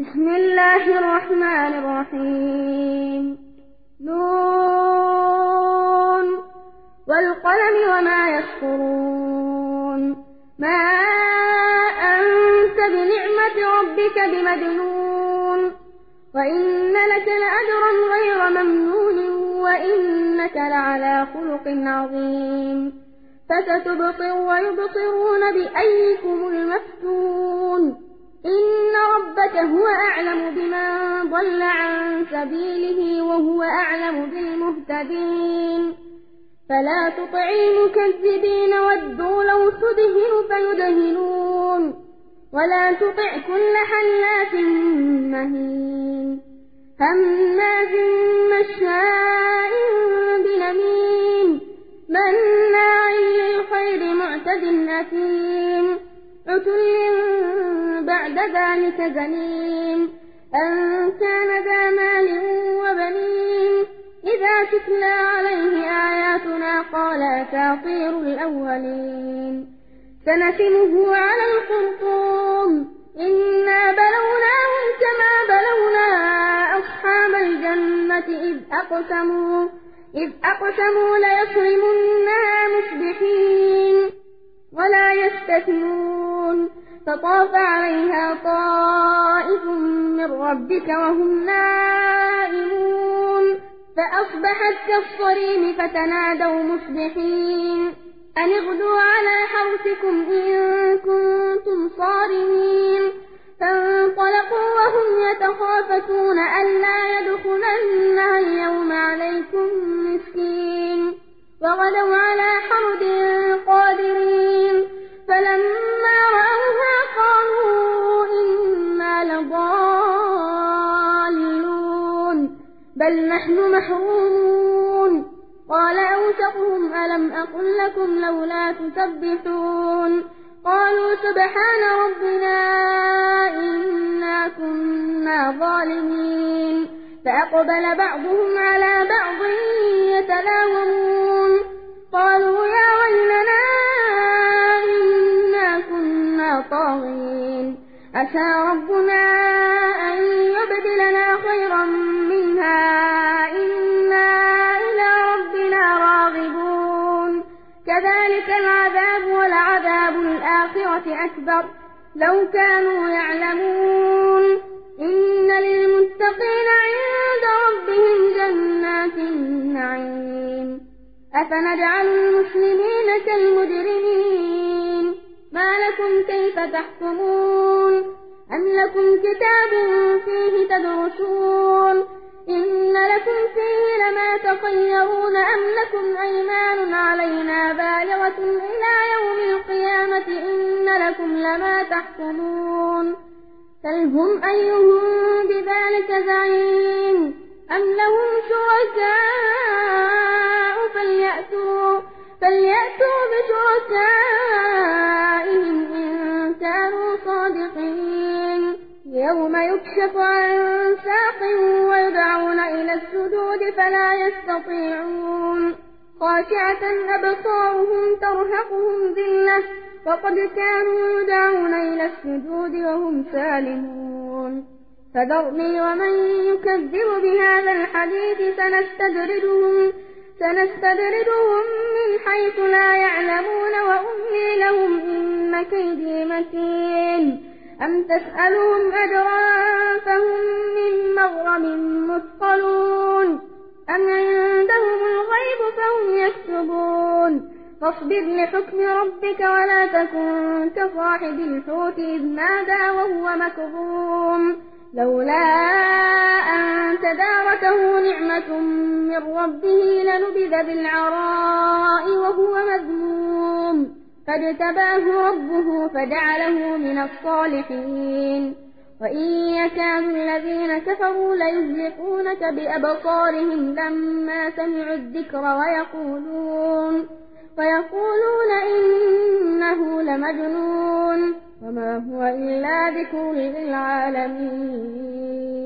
بسم الله الرحمن الرحيم. نون والقلم وما يسطرون. ما أنت بنعمة ربك بمجنون وإن لك لأجرا غير ممنون وإنك لعلى خلق عظيم. فستبصر ويبصرون بأيكم المفتون. إن ربك هو أعلم بمن ضل عن سبيله وهو أعلم بالمهتدين. فلا تطع المكذبين ودوا لو تدهن فيدهنون ولا تطع كل حلاف مهين هماز مشاء بنميم مناع للخير معتد أثيم عتل بعد ذلك زنيم أن كان ذا مال وبنين إذا تتلى عليه آياتنا قال أساطير الأولين. سنسمه على الخرطوم إنا بلوناهم كما بلونا أصحاب الجنة إذ أقسموا ليصرمنها مصبحين ولا يستثنون فطاف عليها طائف من ربك وهم نائمون فأصبحت كالصريم فتنادوا مصبحين أن اغدوا على حرثكم إن كنتم صارمين. فانطلقوا وهم يتخافتون ألا يدخلنها اليوم عليكم مسكين وغدوا على حرد قادرين فلما رأوها قالوا إنا لضالون بل نحن محرومون. قال أوسطهم ألم أقل لكم لولا تسبحون قالوا سبحان ربنا إنا كنا ظالمين. فأقبل بعضهم على بعض يتلاومون قالوا يا ويلنا إنا كنا طاغين عسى ربنا أن يبدلنا خيرا منها إنا إلى ربنا راغبون. كذلك العذاب ولعذاب الآخرة أكبر لو كانوا يعلمون. إن للمتقين عند ربهم جنات النعيم. أفنجعل المسلمين كالمجرمين ما لكم كيف تحكمون أم لكم كتاب فيه تدرسون إن لكم فيه لما تخيرون أم لكم أيمان علينا بالغة إلى يوم القيامة إن لكم لما تحكمون. سلهم أيهم بذلك زعيم أم لهم شركاء فليأتوا بشركائهم إن كانوا صادقين. يوم يكشف عن ساق ويدعون إلى السجود فلا يستطيعون خاشعة أبصارهم ترهقهم ذلة وقد كانوا يدعون إلى السجود وهم سالمون. فذرني ومن يكذب بهذا الحديث سنستدرجهم من حيث لا يعلمون وأملي لهم إن كيدي متين. أم تسألهم أجرا فهم من مغرم مثقلون أم عندهم الغيب فهم يكتبون. فاصبر لحكم ربك ولا تكن كصاحب الحوت إذ نادى وهو مكظوم لولا أن تداركه نعمة من ربه لنبذ بالعراء وهو مذموم فاجتباه ربه فجعله من الصالحين. وإن يكاد الذين كفروا ليزلقونك بأبصارهم لما سمعوا الذكر ويقولون إنه لمجنون وما هو إلا ذكر للعالمين.